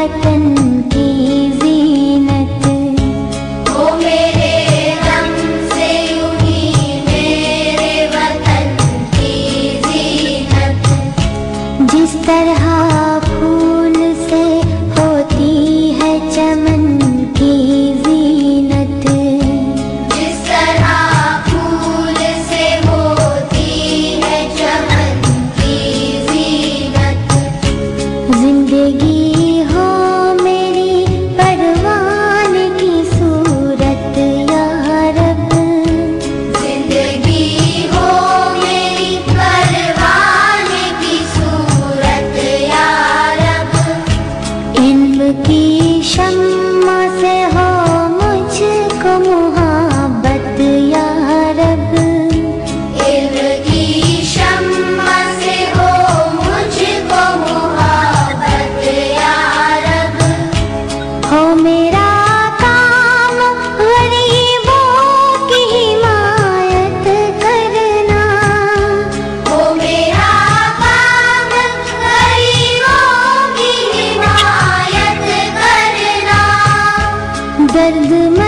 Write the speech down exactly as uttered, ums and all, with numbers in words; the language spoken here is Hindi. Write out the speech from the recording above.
वतन की जीनत। ओ मेरे दम से यूं ही मेरे वतन की जीनत। जिस तरह फूल से होती है चमन की जीनत। जिस तरह फूल से होती है चमन की जीनत। जिंदगी हो मेरी परवान की सूरत या रब। जिंदगी हो मेरी परवान की सूरत या रब। इल्म की शम्मा से हो मुझको मुहब्बत या रब। इल्म की शम्मा से हो मुझको मुहब्बत या रब। हो मेरा काम गरीबों की हिमायत करना। हो मेरा काम गरीबों की हिमायत करना। दर्द